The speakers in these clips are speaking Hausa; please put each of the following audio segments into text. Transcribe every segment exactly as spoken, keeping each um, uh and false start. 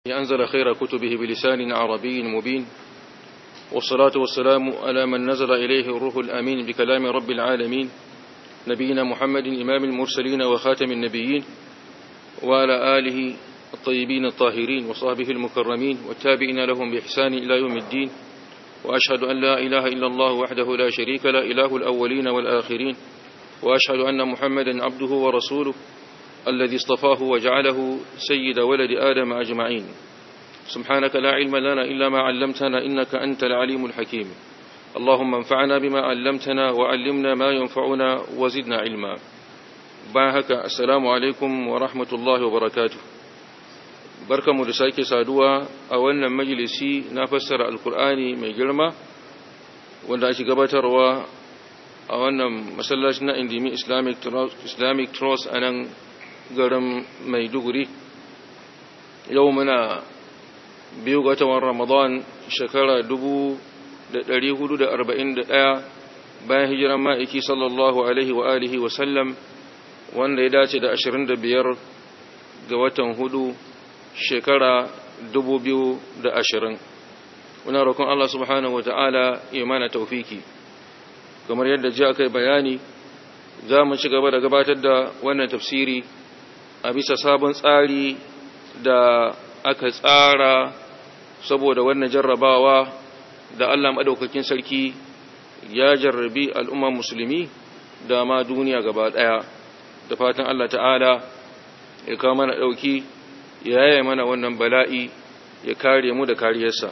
أنزل خير كتبه بلسان عربي مبين، والصلاة والسلام على من نزل إليه الروح الأمين بكلام رب العالمين، نبينا محمد إمام المرسلين وخاتم النبيين، وعلى آله الطيبين الطاهرين وصحبه المكرمين والتابعين لهم بإحسان إلى يوم الدين. وأشهد أن لا إله إلا الله وحده لا شريك له إله الأولين والآخرين، وأشهد أن محمدا عبده ورسوله الذي اصطفاه وجعله سيد ولد آدم أجمعين. سبحانك لا علم لنا إلا ما علمتنا إنك أنت العليم الحكيم. اللهم انفعنا بما علمتنا وعلمنا ما ينفعنا وزدنا علما. باهك السلام عليكم ورحمة الله وبركاته. بركة مدساك سادوا أولنا مجلسي نفسر القرآن من جرمة وندعش قبتروا أولنا مسلسنا اندمي إسلامك تروس أنا garin Maiduguri. Yau muna biyu ga watan Ramadan shekara dubu da ɗari hudu da arba'in da ɗaya bayan hijiran ma'aiki sallallahu alaihi wa alihi wa sallam, wanda ya dace da ashirin da biyar ga watan hudu shekara dubu biyu da ashirin. Muna roƙon Allah subhanahu wa ta'ala ya mana taufiki. Kamar yadda ji aka yi bayani, za mu ci gaba da gabatar da wannan tafsiri a bisa sabon tsari da aka tsara saboda wannan jarrabawa da Allah madaukakin sarki ya jarrabi al'umma musulmi da ma duniya gaba daya. Da fatan Allah ta'ala ya kawo mana dauki, ya yaye mana wannan bala'i, ya kare mu da kariyarsa.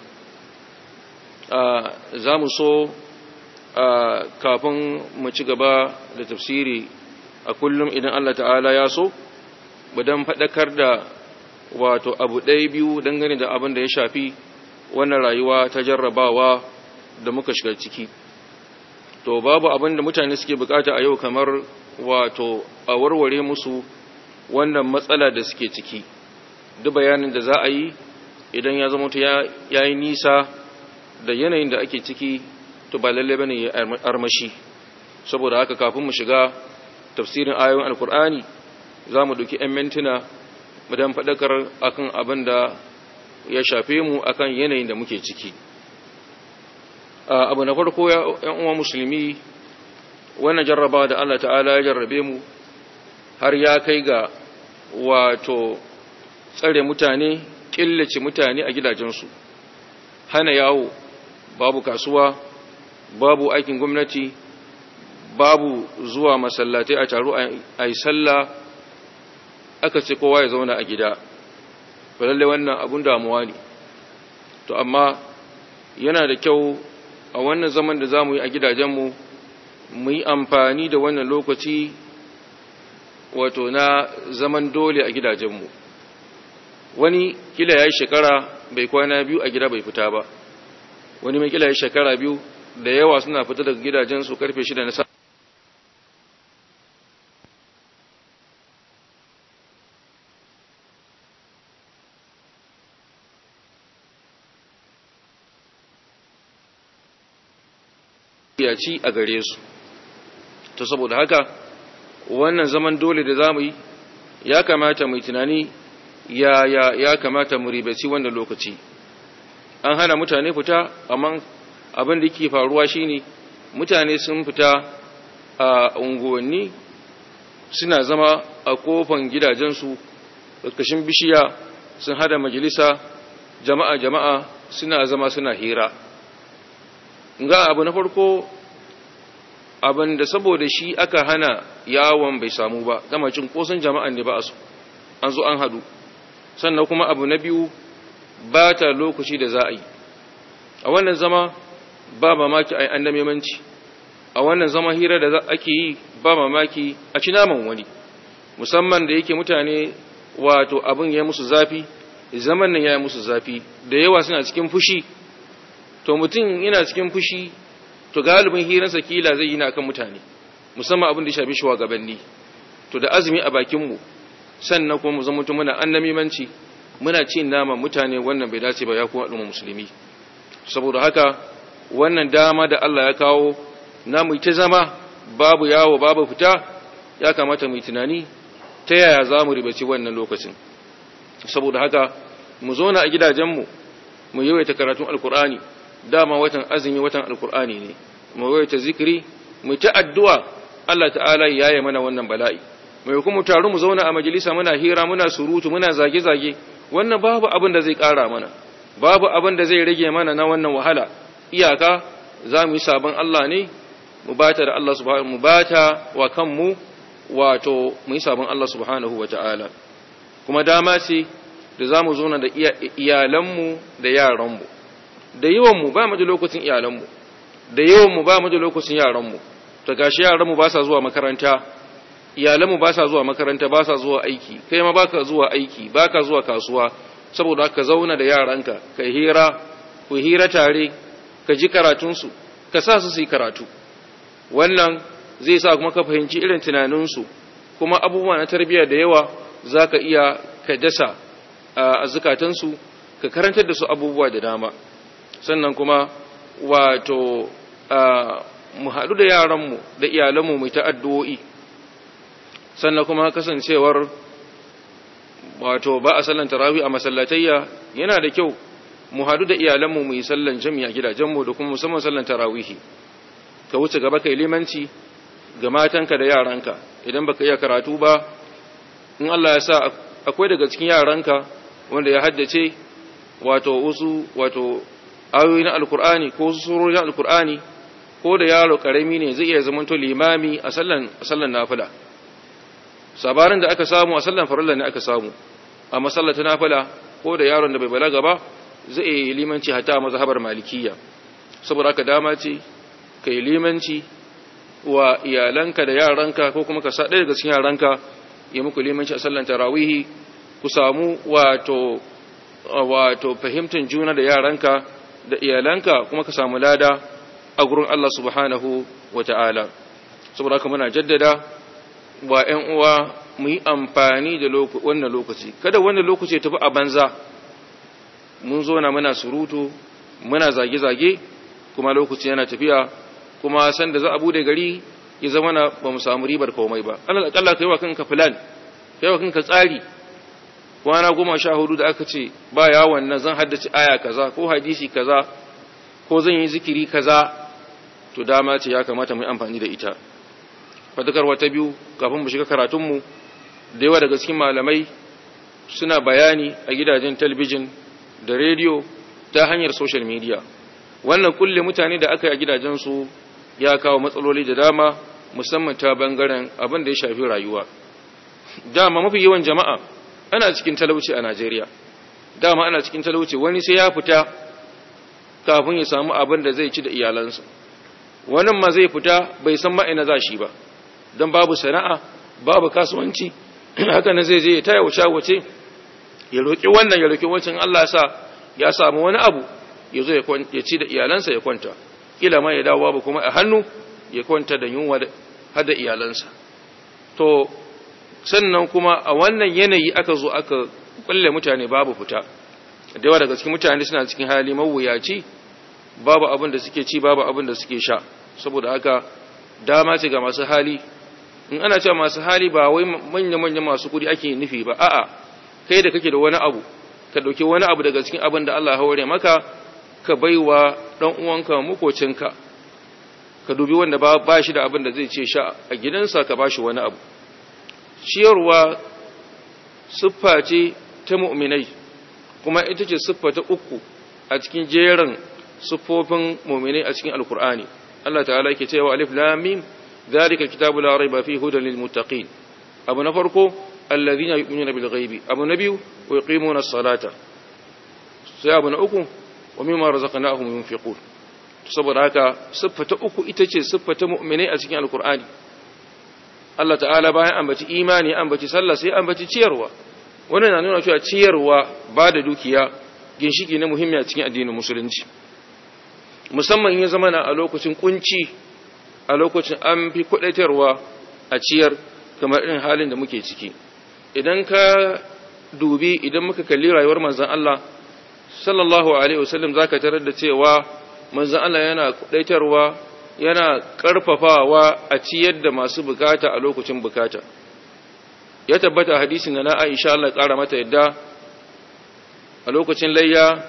Za mu so kafin mu ci gaba da tafsiri a kullum idan Allah ta'ala ya so, dan faɗakar da wato abu ɗaya biyu dangane da abin da ya shafi wannan rayuwa ta jarrabawa da muka shiga ciki. To babu abin da mutane suke bukata a yau kamar wato a warware musu wannan matsala da suke ciki. Duk bayanin da za a yi idan ya zama ya yi nisa da yanayin da ake ciki, to ba lalle bane ya armashi. Saboda haka kafin mu shiga tafsirin ayoyin alkur'ani, za mu ɗauki ‘yan mintuna don faɗakar akan abin da ya shafe mu akan yanayin da muke ciki. Abu na farko, ‘yan uwa musulmi, wannan jarraba da Allah ta'ala ya jarrabe mu har ya kai ga wato tsare mutane, ƙillace mutane a gidajensu, hana yawo, babu kasuwa, babu aikin gwamnati, babu zuwa masallatai a taro a yi sallah, aka ce kowa ya zauna a gida. Lalle wannan abun damuwa ne. To amma yana da kyau a wannan zaman da za mu yi a gidajenmu mu yi amfani da wannan lokaci wato na zaman dole a gidajenmu. Wani kila ya yi shekara bai kwana biyu a gida bai fita ba, wani mai kila ya yi shekara biyu da yawa suna fita daga gidajensu karfe shida na safe. Ya ci a gare su. To saboda haka wannan zaman dole da zamu yi, ya kamata mu tunani ya ya ya kamata mu ribaci wannan lokaci. An hana mutane fita, amma abin da yake faruwa shine mutane sun fita a unguwanni, suna zama a kofan gidajensu kashin bishiya, sun hada majalisa, jama'a jama'a suna zama suna hira. Ga abu na farko, abin da saboda shi aka hana yawon bai samu ba, dama cin kosan jama'an ne ba a so, an zo an hadu. Sannan kuma abu na biyu, ba ta lokaci da za a yi. A wannan zama ba mamaki a yi an damemanci, a wannan zama hira da ake yi ba mamaki a ci naman wani, musamman da yake mutane wato abin ya musu zafi, zaman nan ya yi musu zafi, da yawa suna cikin fushi. To mutum yana cikin fushi, to galibin hiransa kila zai yi na kan mutane, musamman abin da ya shafi shugabanni. To da azumi a bakinmu, sannan kuma mu zama mutum muna annamimanci, muna cin nama mutane, wannan bai dace ba ya kuma al'umma musulmi. Saboda haka wannan dama da Allah ya kawo na mu ta zama babu yawo babu fita, ya kamata mu yi tunani ta yaya za mu ribaci wannan lokacin. Saboda haka mu zauna a gidajenmu mu yawaita karatun alkur'ani dama watan azumi watan alkur'ani ne mu yawaita zikiri mu ta addu'a Allah ta'ala ya yaye mana wannan bala'i mai kuma taru mu zauna a majalisa muna hira muna surutu muna zage-zage wannan babu abin da zai ƙara mana babu abin da zai rage mana na wannan wahala iyaka za mu yi sabon Allah ne mu bata da Allah subhanahu mu bata wa kanmu wato mu yi sabon Allah subhanahu wata'ala kuma dama ce da za mu zauna da iyalanmu da yaranmu da yawanmu ba mu da lokacin iyalanmu da yawanmu ba mu da lokacin yaranmu ta gashi yaranmu ba sa zuwa makaranta iyalanmu ba sa zuwa makaranta ba sa zuwa aiki kai ma baka zuwa aiki baka zuwa kasuwa saboda haka zauna da yaranka ka hira ku hira tare ka ji karatunsu ka sa su su yi karatu wannan zai sa kuma ka fahimci irin tunaninsu kuma abubuwa na tarbiyya da yawa za ka iya ka dasa a zukatansu ka karantar da su abubuwa da dama sannan kuma wato mu haɗu da yaranmu da iyalanmu mai ta'addu'o'i sannan kuma kasancewar wato ba a sallan tarawih a masallatayya yana da kyau mu haɗu da iyalanmu mu yi sallan jami'a gidajenmu da kuma musamman sallan tarawihi ka wuce gaba kai limanci ga matanka da yaranka idan baka iya karatu ba in Allah ya sa akwai daga cikin yaranka wanda ya haddace wato wasu wato ayoyi na alkur'ani ko wasu surori na alkur'ani ko da yaro karami ne zai iya zamanto limami a sallan a sallan nafila sabarin da aka samu a sallan farilla ne aka samu a masallata nafila ko da yaron da bai balaga ba zai yi limanci hatta a mazhabar malikiyya saboda haka dama ce kai limanci wa iyalanka da yaranka ko kuma ka sa ɗaya daga cikin yaranka ya muku limanci a sallan tarawihi ku samu wato wato fahimtar juna da yaranka da iyalanka kuma ka samu lada a gurin Allah subhanahu wata'ala saboda haka muna jaddada wa ƴan uwa mu yi amfani da wannan lokaci kada wannan lokaci ya tafi a banza mun zo na muna surutu muna zage-zage kuma lokaci yana tafiya kuma san da za a bude gari ya zama na ba mu samu ribar komai ba alal akalla kai wa kanka plan kai wa kanka tsari kwana goma sha hudu da aka ce ba yawon nan zan haddace aya kaza ko hadisi kaza ko zan yi zikiri kaza to dama ce ya kamata mu yi amfani da ita fadakarwa ta biyu kafin mu shiga karatunmu da yawa daga cikin malamai suna bayani a gidajen talabijin da rediyo ta hanyar social media wannan kulle mutane da aka yi a gidajensu ya kawo matsaloli da dama musamman ta bangaren abin da ya shafi rayuwa dama mafi yawan jama'a ana cikin talauci a Najeriya dama ana cikin talauci wani sai ya fita kafin ya samu abin da zai ci da iyalansa wannan ma zai fita bai san ma ina za shi ba don babu sana'a babu kasuwanci haka na zai je ya taya wuce wuce ya roki wannan ya roki wancan Allah ya sa ya samu wani abu ya zo ya ci da iyalansa ya kwanta kila ma ya dawo babu kuma a hannu ya kwanta da yunwa har da iyalansa to sannan kuma a wannan yanayi aka zo aka kulle mutane babu fita da yawa daga cikin mutane suna cikin hali mawuyaci babu abin da suke ci babu abin da suke sha saboda haka dama ce ga masu hali in ana cewa masu hali ba wai manya-manya masu kudi ake nufi ba a'a kai da kake da wani abu ka dauki wani abu daga cikin abin da Allah ya hore maka ka baiwa dan uwanka makocinka ka dubi wanda ba, ba shi da abin da zai ce sha a gidansa ka bashi wani abu ciyarwa siffa ce ta mu'minai kuma ita ce siffa ta uku a cikin jerin siffofin mu'minai a cikin alkur'ani Allah ta'ala yake cewa alif lam mim zalika kitabu la raiba fihi hudan lil muttaqin abu na farko alladhina yu'minuna bil ghaibi abu na biyu wa yuqimuna as-salata sai abu na uku wa mimma razaqnahum yunfiqun saboda haka siffa ta uku ita ce siffa ta mu'minai a cikin alkur'ani Allah ta'ala bayan ambaci imani ambaci sallah sai ambaci ciyarwa wannan na nuna cewa ciyarwa ba da dukiya ginshiki na muhimmi a cikin addinin musulunci musamman in ya zama na a lokacin kunci a lokacin an fi kudaitarwa a ciyar kamar irin halin da muke ciki idan ka dubi idan muka kalli rayuwar manzon Allah sallallahu alaihi wasallam zaka tarar da cewa manzon Allah yana kudaitarwa yana karfafawa a ciyar da masu bukata a lokacin bukata ya tabbata hadisin da na Aisha Allah ƙara mata yadda a lokacin layya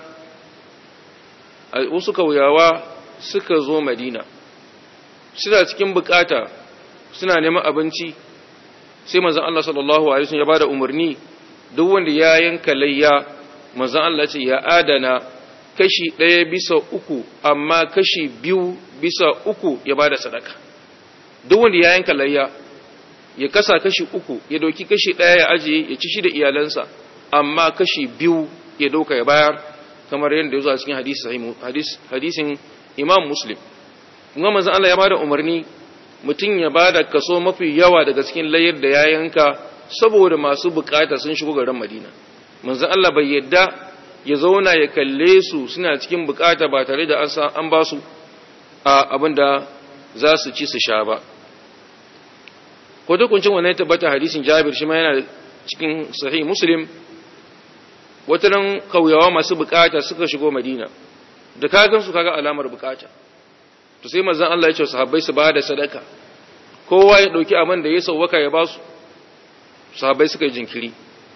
wasu kauyawa suka zo Madina suna cikin bukata suna neman abinci sai manzon Allah sallallahu alaihi wasallam ya bada umarni duk wanda ya yanka layya manzon Allah ce ya adana kashi ɗaya bisa uku amma kashi biyu bisa uku ya bada sadaka. Duk wanda ya yanka layya ya kasa kashi uku ya dauki kashi ɗaya ya ajiye ya ci shi da iyalansa amma kashi biyu ya dauka ya bayar kamar yadda ya zo a cikin hadisi sahih hadis hadisin Imam Muslim. Kuma manzon Allah ya bada umarni mutum ya bada kaso mafi yawa daga cikin layyar da ya yanka saboda masu bukata sun shigo garin Madina. Manzon Allah bai yadda ya zauna ya kalle su suna cikin bukata ba tare da an ba su abinda za su ci su sha ba. Ko dukuncin wannan tabbata hadisin Jabir shi ma yana cikin sahih Muslim. Wata nan kauyawa masu bukata suka shigo Madina da kagan su kaga alamar bukata to sai manzon Allah ya ce sahabbai su bada sadaka kowa ya dauki abin da ya sauwaka ya ba su. Sahabbai suka yi jinkiri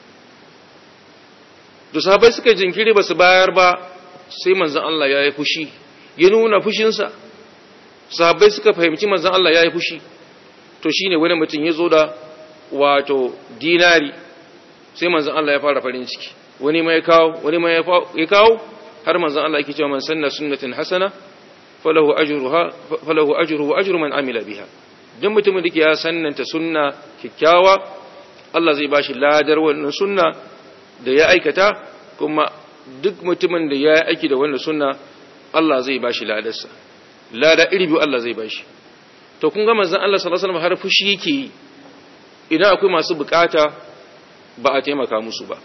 da sahabbai suka yi jinkiri ba su bayar ba sai manzon Allah ya yi fushi ya nuna fushinsa. Sahabbai suka fahimci manzon Allah ya yi fushi to shine wani mutum ya zo da wato dinari sai manzon Allah ya fara farin ciki wani mai kawo wani mai ya kawo har manzon Allah yake cewa man sanna sunnatin hasana falahu ajruha falahu ajruhu wa ajru man amila biha. Dan mutumin da ke ya sannanta sunna kikkiawa Allah zai bashi ladar wannan sunna da ya aikata kuma duk mutumin da ya aiki da wannan sunna Allah zai bashi ladarsa lada iri biyu Allah zai bashi. To kun ga manzon Allah sallallahu alaihi wasallam har fushi yake idan akwai masu bukata ba a taimaka musu ba.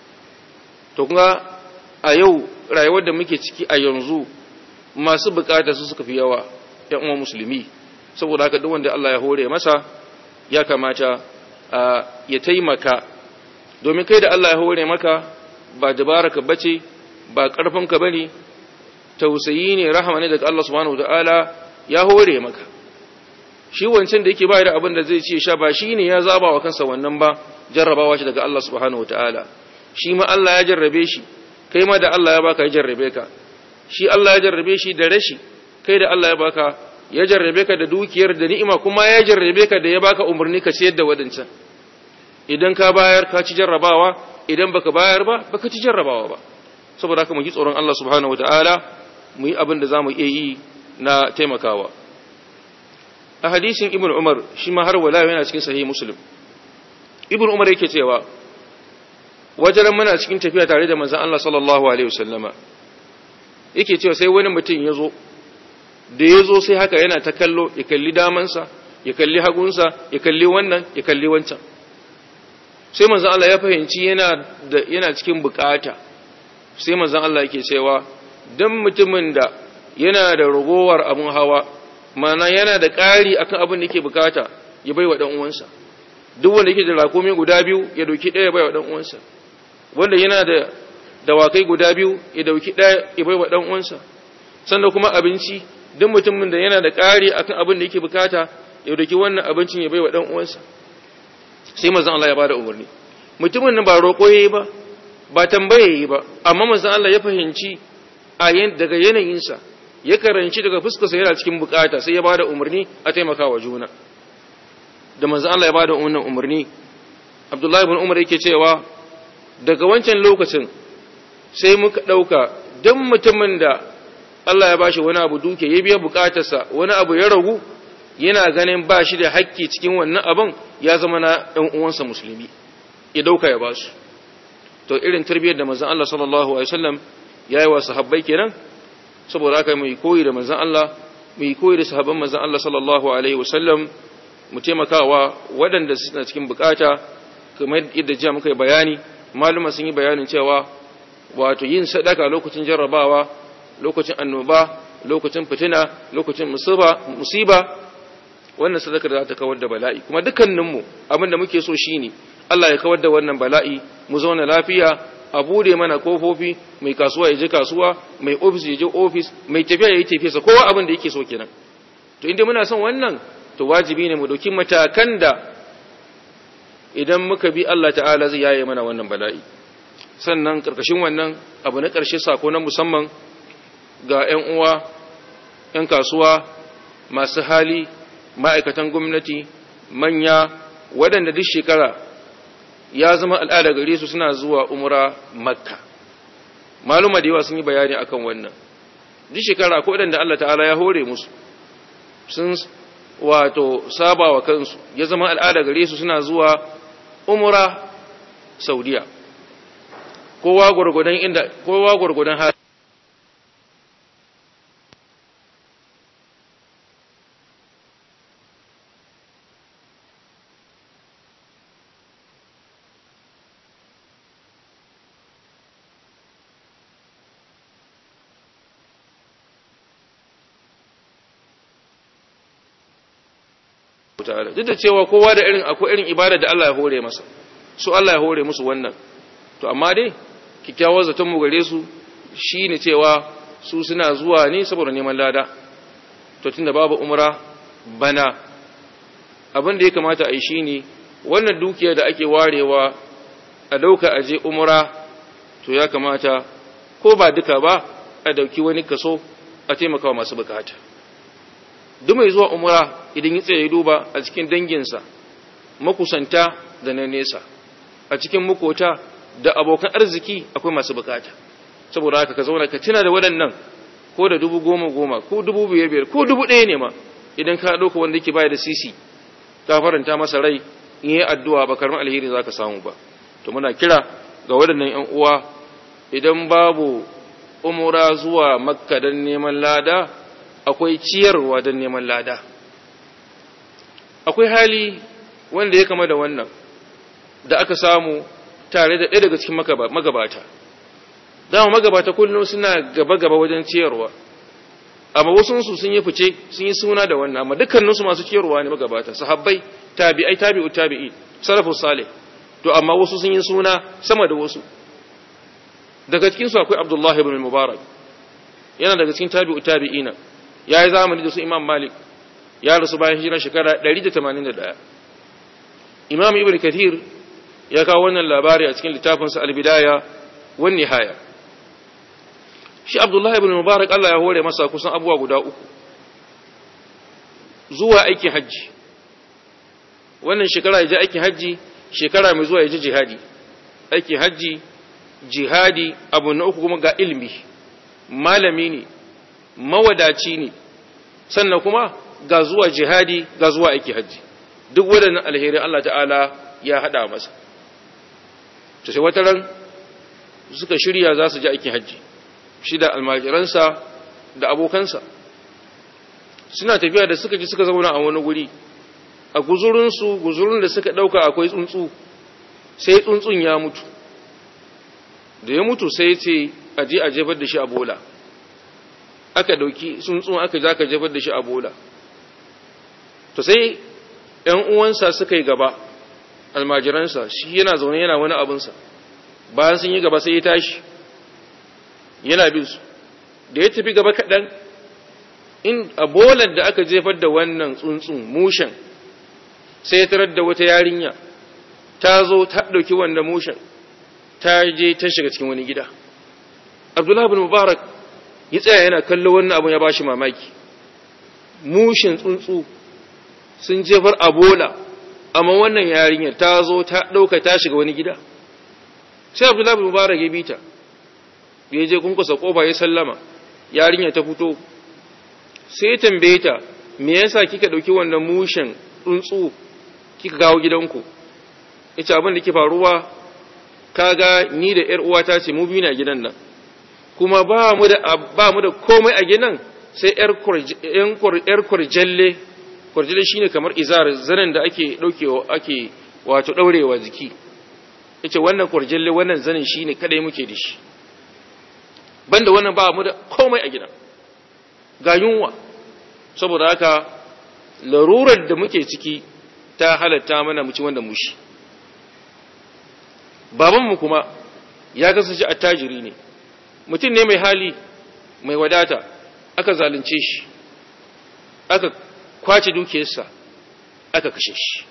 To kun ga a yau rayuwar da muke ciki a yanzu masu bukata su suka fi yawa ƴan uwan musulmi saboda haka duk wanda Allah ya hore masa ya kamata ya taimaka domin kai da Allah ya hore maka ba dabaraka bace ba karfinka bane tausayi ne rahama ne daga Allah subhanahu wataala ya hore maka. Shi wancan da yake bayar da abin da zai ce sha ba shine ya zaba wa kansa wannan ba jarrabawa shi daga Allah subhanahu wataala. Shi ma Allah ya jarrabe shi kai ma da Allah ya baka ya jarrabe ka. Shi Allah ya jarrabe shi da rashi kai da Allah ya baka ya jarrabe ka da dukiyar da ni'ima kuma ya jarrabe ka da ya baka umarni ka ciyar da wadancan. Idan ka bayar ka ci jarrabawa idan baka bayar ba baka ci jarrabawa ba. Saboda haka mu ji tsoron Allah subhanahu wataala mu yi abin da zamu iya yi na taimakawa. A hadisin Ibn Umar shi ma har wala yana cikin sahih Muslim. Ibn Umar yake cewa wajen muna cikin tafiya tare da manzon Allah sallallahu alaihi wasallama yake cewa sai wani mutum ya zo da ya zo sai haka yana ta kallo ya kalli damansa ya kalli hagunsa ya kalli wannan ya kalli wancan sai manzon Allah ya fahimci yana da yana cikin bukata sai manzon Allah yake cewa dan mutumin da yana da ragowar abun hawa mana yana da ƙari akan abin da yake bukata ya baiwa dan uwansa duk wanda yake da rakomi guda biyu ya dauki ɗaya ya baiwa dan uwansa wanda yana da dawakai guda biyu ya dauki ɗaya ya baiwa dan uwansa sannan kuma abinci duk mutumin da yana da ƙari akan abin da yake bukata ya dauki wannan abincin ya baiwa dan uwansa sai manzon Allah ya bada umarni mutumin nan ba roƙo yayi ba ba tambaye yayi ba amma manzon Allah ya fahimci a daga yanayinsa ya karanci daga fuskarsa yana cikin bukata sai ya bada umarni a taimakawa juna da manzon Allah ya bada wannan umarni Abdullahi ibn Umar yake cewa daga wancan lokacin sai muka dauka dan mutumin da Allah ya bashi wani abu duke ya biya bukatarsa wani abu ya ragu yana ganin ba shi da haƙƙi cikin wannan abin ya zama na ɗan uwansa musulmi ya dauka ya basu to irin tarbiyyar da manzon Allah sallallahu alaihi wasallam yayi wa sahabbai kenan saboda haka mu koyi da manzon Allah mu koyi da sahabban manzon Allah sallallahu alaihi wasallam mu taimakawa waɗanda suna cikin bukata kamar yadda jiya muka yi bayani maluma sun yi bayanin cewa wato yin sadaka lokacin jarrabawa lokacin annoba lokacin fitina lokacin musiba musiba wannan sadaka da za ta kawar da bala'i kuma dukkaninmu abin da muke so shine Allah ya kawar da wannan bala'i mu zauna lafiya a bude mana kofofi mai kasuwa ya je kasuwa mai ofis ya je ofis mai tafiya ya yi tafiyarsa kowa abin da yake so kenan to inda muna son wannan to wajibi ne mu dauki matakan da idan muka bi Allah ta'ala zai yaye mana wannan bala'i sannan karkashin wannan abu na ƙarshe sako na musamman ga 'yan uwa 'yan kasuwa masu hali ma'aikatan gwamnati manya waɗanda duk shekara ya zama al'ada gare su suna zuwa umra makka. Maluma da yawa sun yi bayani akan wannan. Duk shekara akwai waɗanda Allah ta'ala ya hore musu sun wato saba wa kansu ya zama al'ada gare su suna zuwa umra Saudiya. Kowa gurgudan inda kowa gurgudan hali duk da cewa kowa da irin akwai irin ibada da Allah ya hore masa su Allah ya hore musu wannan to amma dai kikkiawar zaton mu gare su shine cewa su suna zuwa ne saboda neman lada to tunda babu umra bana abin da ya kamata a yi shine wannan dukiya da ake warewa a dauka aje umra to ya kamata ko ba duka ba a dauki wani kaso a taimakawa masu bukata. Duk mai zuwa umra idan ya tsaye duba a cikin danginsa makusanta da na nesa a cikin makota da abokan arziki akwai masu bukata saboda haka ka zauna ka tuna da waɗannan ko da dubu goma goma ko dubu biyar biyar ko dubu ɗaya ne ma idan ka ɗauka wanda yake baya da sisi ka faranta masa rai in yi addu'a ba karɓar alheri za ka samu ba. To muna kira ga waɗannan ‘yan uwa idan babu umra zuwa makka don neman lada akwai ciyarwa don neman lada. Akwai hali wanda ya kama da wannan da aka samu tare da ɗaya daga cikin magabata. Dama magabata kullum suna gaba-gaba wajen ciyarwa, amma wasunsu sun yi fice sun yi suna da wannan, amma dukkaninsu masu ciyarwa ne magabata, sahabbai, tabi'ai, tabi'u, tabi'i, salafus salih. To amma wasu sun yi suna sama da wasu. Daga cikinsu akwai Abdullah ibn Mubarak, yana daga cikin tabi'u, tabi'ina. Ya yi zamani da su Imam Malik, ya rasu bayan hijiran shekara ɗari da tamanin da ɗaya. Imam Ibn Kathir ya kawo wannan labari a cikin littafinsa Al-Bidaya wan Nihaya. Shi Abdullah ibn Mubarak Allah ya hore masa kusan abubuwa guda uku. Zuwa aikin hajji. Wannan shekara ya je aikin hajji, shekara mai zuwa ya je jihadi. Aikin hajji, jihadi, abu na uku kuma ga ilmi. Malami ne, mawadaci ne, sannan kuma ga zuwa jihadi, ga zuwa aikin hajji. Duk waɗannan alheri Allah ta'ala ya haɗa masa. To sai wata ran suka shirya za su je aikin hajji. Shi da almajiransa da abokansa suna tafiya da suka ji suka zauna a wani guri a guzurinsu guzurin da suka ɗauka akwai tsuntsu sai tsuntsun ya mutu da ya mutu sai ce a je a jefar da shi a bola aka ɗauki tsuntsun aka za ka jefar da shi a bola to sai ‘yan uwansa suka yi gaba almajiransa shi yana zaune yana wani abinsa bayan sun yi gaba sai ya tashi yana bin su da ya tafi gaba kaɗan in a bolar da aka jefar da wannan tsuntsun mushen sai ya tarar da wata yarinya ta zo ta ɗauki wanda mushen ta je ta shiga cikin wani gida. Abdullahi bin Mubarak ya tsaya yana kallo wannan abun ya ba shi mamaki. Mushen tsuntsu sun jefar a bola amma wannan yarinyar ta zo ta ɗauka ta shiga wani gida. Sai Abdullahi bin Mubarak ya bi ta. Ya je kunkusa kofa ya sallama yarinya ta fito sai tambaye ta me yasa kika dauki wannan mushen tsuntsu kika gawo gidanku yace abin da ke faruwa kaga ni da yar uwata ce mu biyu na gidan nan kuma ba mu da ba mu da komai a gidan sai yar yar kurjalle kurjalle shine kamar izar zanen da ake daukewa ake wato daurewa jiki yace wannan kurjalle wannan zanen shine kadai muke da shi banda wannan ba mu da komai a gida ga yunwa saboda haka larurar da muke ciki ta halatta mana mu ci wanda mushi babanmu kuma ya kasance attajiri ne mutum ne mai hali mai wadata aka zalunce shi aka kwace dukiyarsa aka kashe shi .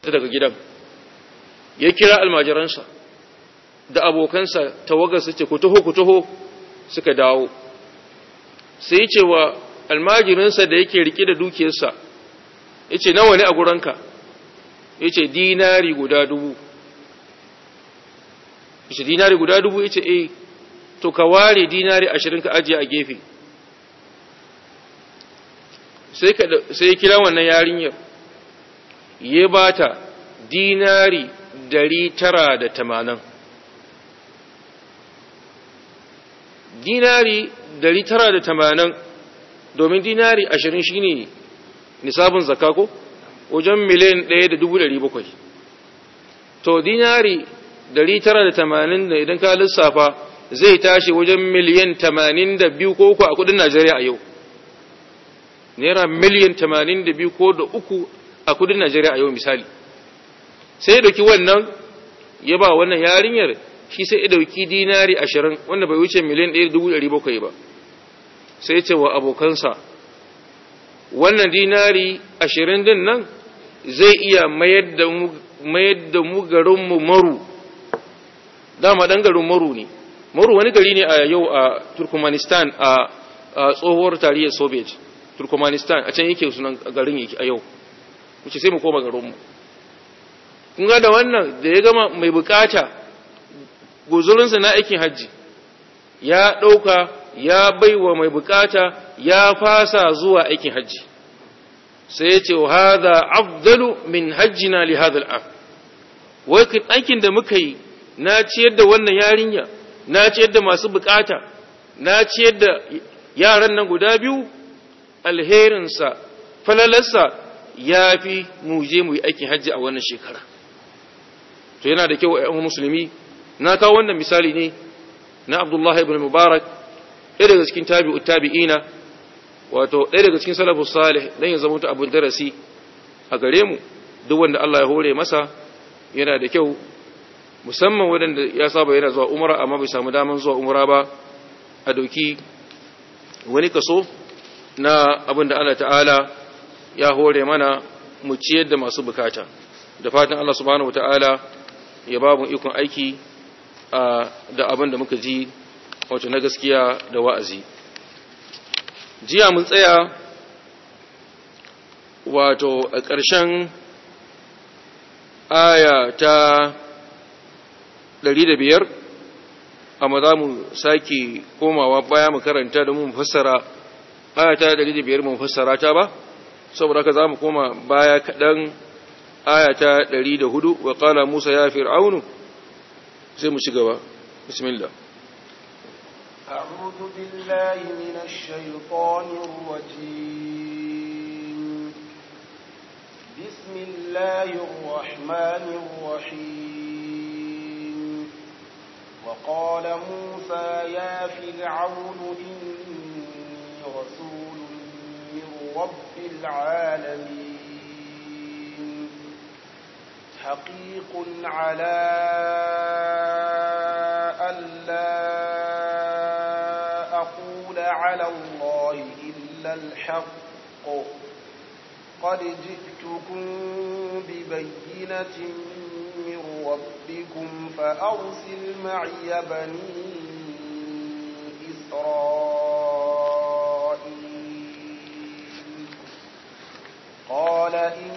daga gidan ya kira almajiransa da abokansa tawagarsa ce ku taho ku taho suka dawo sai ya ce wa almajirinsa da yake rike da dukiyarsa ya ce nawa ne a guranka ya ce dinari guda dubu ya ce dinari guda dubu ya ce eh to ka ware dinari ashirin ka ajiye a gefe sai ya kira wannan yarinyar ya ba ta dinari dari tara da tamanin dinari dari tara da tamanin domin dinari ashirin shi ne nisabin zakka ko wajen miliyan ɗaya da dubu ɗari bakwai to dinari dari tara da tamanin da idan ka lissafa zai tashi wajen miliyan tamanin da biyu ko uku a kudin Najeriya a yau naira miliyan tamanin da biyu ko da uku a kudin Najeriya a yau misali sai ya dauki wannan ya ba wannan yarinyar shi sai ya dauki dinari ashirin wanda bai wuce miliyan ɗaya da dubu ɗari bakwai ba sai ya ce wa abokansa wannan dinari ashirin din nan zai iya mayar da mu mayar da mu garinmu maru dama dan garin maru ne maru wani gari ne a yau a Turkmenistan a tsohuwar tarihin Soviet Turkmenistan a can yake sunan garin yake a yau wuce sai mu koma garinmu kun ga da wannan da ya gama mai bukata guzurinsa na aikin hajji ya ɗauka ya baiwa mai bukata ya fasa zuwa aikin hajji sai ya ce hadha afdalu min hajjina li hadha al'am wai aikin da muka yi na ciyar da wannan yarinya na ciyar da masu bukata na ciyar da yaran nan guda biyu alherinsa falalarsa ya fi mu je mu yi aikin hajji a wannan shekara to yana da kyau a musulmi na kawo wannan misali ne na Abdullah ibn Mubarak ɗaya daga cikin tabi'u tabi'ina wato ɗaya daga cikin salafus salih dan ya zama abun darasi a gare mu duk wanda Allah ya hore masa yana da kyau musamman wanda ya saba yana zuwa umra amma bai samu daman zuwa umra ba a dauki wani kaso na abin da Allah ta'ala ya hore mana mu ciyar da masu bukata da fatan Allah subhanahu wataala ya ba mu ikon aiki da abin da muka ji wato na gaskiya da wa'azi jiya mun tsaya wato a ƙarshen aya ta ɗari da biyar amma za mu sake komawa baya mu karanta da mu fassara aya ta ɗari da biyar mu fassara ta ba saboda haka za mu koma baya kaɗan aya ta ɗari da hudu wa ƙala musa ya fir'aunu sai mu ci gaba bismillah أعوذ بالله من الشيطان الرجيم بسم الله الرحمن الرحيم وقال موسى يا فرعون إني رسول من رب العالمين حقيق على ألا أقول على الله إلا الحق قد جئتكم ببينة من ربكم فأرسل معي بني إسرائيل قال إن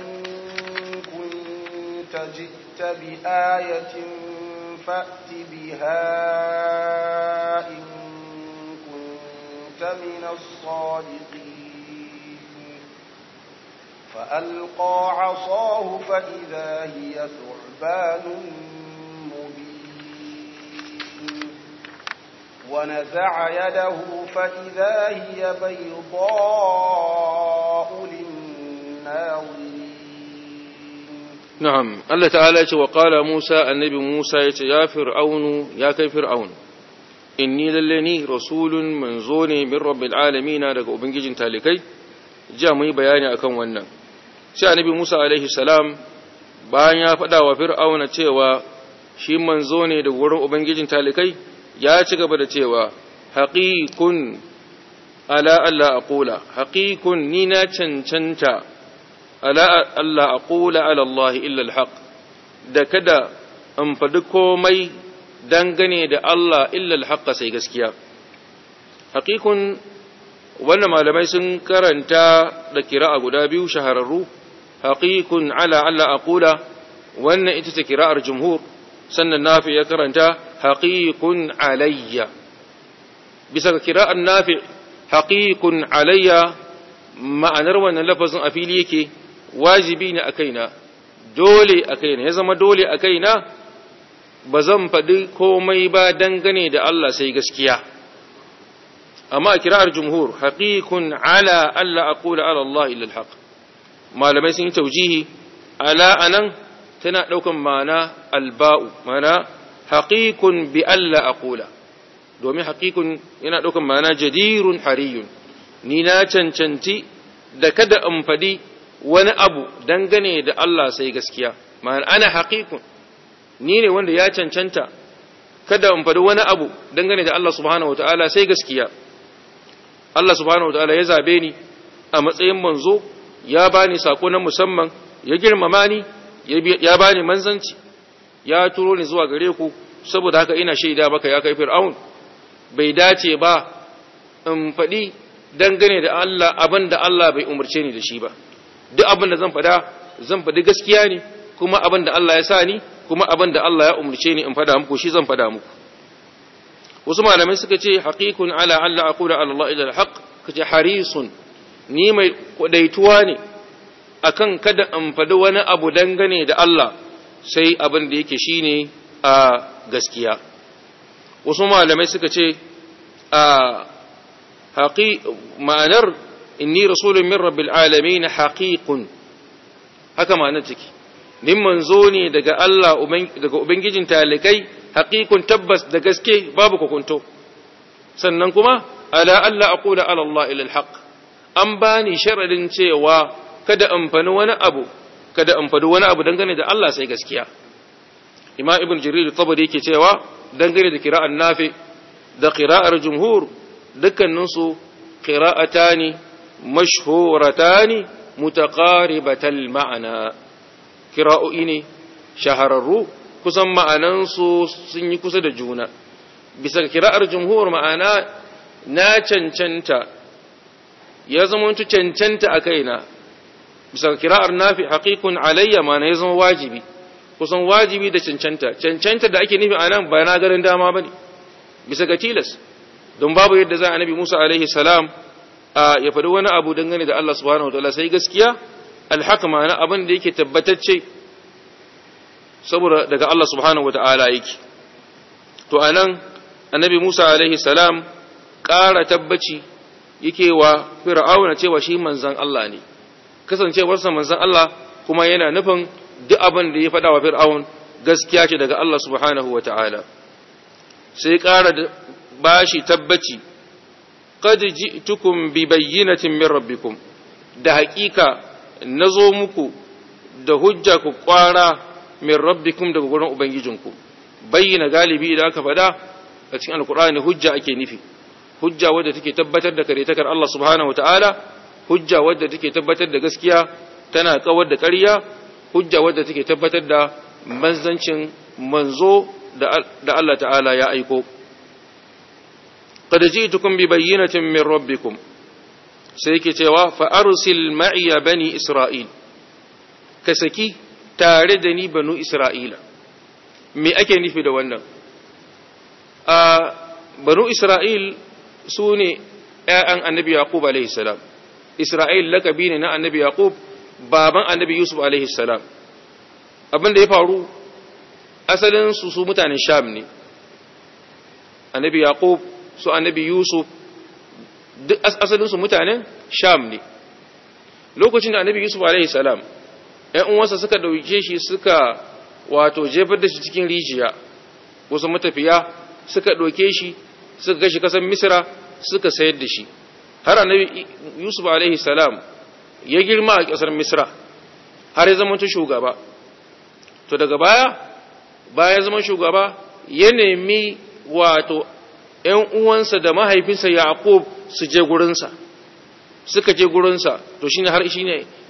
كنت جئت بآية فأت بها إن كنت من الصادقين فألقى عصاه فإذا هي ثعبان مبين ونزع يده فإذا هي بيضاء للناظرين نعم الله تعالى وقال موسى النبي موسى يا فرعون يا كي فرعون inni lalle ni rasulun manzo ne min rabbil alamin daga ubangijin talikai ja mu yi bayani akan wannan sai annabi Musa alaihi salam bayan ya faɗa wa fir'auna cewa shi manzo ne daga wurin ubangijin talikai ya ci gaba da cewa haqiqun ala alla aqula haqiqun ni na cancanta ala alla aqula ala Allah illa alhaq da kada in faɗi komai dangane da Allah illa alhaq sai gaskiya. Haqiqun wannan malamai sun karanta da kira'a guda biyu shahararru, haqiqun ala alla aqula, wannan ita ce kira'ar jumhur, sannan Nafi ya karanta haqiqun alayya. Bisa ga kira'ar Nafi haqiqun alayya, ma'anar wannan lafazin a fili yake, wajibi ne a kaina, dole a kaina, ya zama dole a kaina, ba zan faɗi komai ba dangane da Allah sai gaskiya. Amma a kira'ar jumhur, haqiqun ala alla aqula ala Allah illa alhaq. Malamai sun yi taujihi, ala anan tana ɗaukan ma'ana alba'u, ma'ana haqiqun bi alla aqula, domin haqiqun yana ɗaukan ma'ana jadirun hariyun, ni na cancanci da kada in faɗi wani abu dangane da Allah sai gaskiya. Ma'ana ana haqiqun, ni ne wanda ya cancanta kada in faɗi wani abu dangane da Allah subhanahu wataala sai gaskiya. Allah subhanahu wataala ya zabe ni a matsayin manzo, ya bani sako na musamman, ya girmama ni, ya bani manzanci, ya turo ni zuwa gare ku, saboda haka ina shaida maka ya kai Fir'aun, bai dace ba in faɗi dangane da Allah abin da Allah bai umarce ni da shi ba. Duk abin da zan faɗa, zan faɗi gaskiya ne, kuma abin da Allah ya sa ni, kuma abin da Allah ya umarce ni in faɗa muku shi zan faɗa muku. Wasu malamai suka ce haqiqun ala alla aqula ala Allah illa alhaq, kace harisun, ni mai kudaituwa ne akan kada in faɗi wani abu dangane da Allah sai abin da yake shine a gaskiya. Wasu malamai suka ce a haqi ma'anar inni rasulun min rabbil alamin haqiqun, haka ma'anar take, nin manzo ne daga Allah, daga ubangijin talikai, haqiqun tabbas da gaske babu kokonto. Sannan kuma ala alla aqula ala Allah illa alhaq, an bani sharadin cewa kada in fani wani abu kada in fadi wani abu dangane da Allah sai gaskiya. Imam Ibn Jarir al-Tabari yake cewa dangane da qira'an Nafi da qira'ar jumhur, dukkanin su qira'atani mashhuratani mutaqaribatal ma'ana, qira'o'i ne shahararru, kusan ma'anan su sun yi kusa da juna. Bisa qira'ar jumhur ma'ana na cancanta, ya zama wancu cancanta a kaina. Bisa kira'ar Nafi haqiqun alayya, ma na ya zama wajibi, kusan wajibi da cancanta. Cancanta da ake nufi a nan ba na garin dama ba ne, bisa ga tilas, don babu yadda za a nabi Musa alaihi salam ya faɗi wani abu dangane da Allah subhanahu wa ta'ala sai gaskiya. Alhaq ma'ana abin da yake tabbatacce, saboda daga Allah subhanahu wa ta'ala yake. To anan annabi Musa alaihi salam ƙara tabbaci yake wa Fir'auna cewa shi manzon Allah ne, kasancewarsa manzon Allah kuma yana nufin duk abin da ya faɗa wa Fir'aun gaskiya ce daga Allah subhanahu wa ta'ala. Sai ƙara bashi tabbaci, qad ji'tukum bi bayyinatin min rabbikum, da haƙiƙa nazo muku da hujja ku ƙwara min rabbikum daga gurin ubangijinku. Bayyana galibi da aka faɗa a cikin alkur'ani hujja ake nufi, hujja wadda take tabbatar da karetakar Allah subhanahu wataala, hujja wadda take tabbatar da gaskiya tana kawar da ƙarya, hujja wadda take tabbatar da manzancin manzo da Allah ta'ala ya aiko. qad ji'tukum bi bayyinatin min rabbikum, sai yake cewa fa arsil ma'iya bani isra'il, ka saki tare da ni banu isra'ila. Me ake nufi da wannan? a banu isra'il su ne ‘ya'yan annabi Yaqub alaihi salam. Isra'il lakabi ne na annabi Yaqub, baban annabi Yusuf alaihi salam. Abin da ya faru, asalin su su mutanen Sham ne. Annabi Yaqub su annabi Yusuf duk asalin su mutanen Sham ne. Lokacin da annabi Yusuf alaihi salam ‘yan uwansa suka dauke shi suka wato jefar da shi cikin rijiya, wasu matafiya suka ɗauke shi suka gashi ƙasar Misra suka sayar da shi, har annabi Yusuf alaihi salam ya girma a ƙasar Misra har ya zama shugaba. To daga baya baya zama shugaba ya nemi wato ‘yan uwansa da mahaifinsa Yaqub su je gurinsa, suka je gurinsa. To shine har shine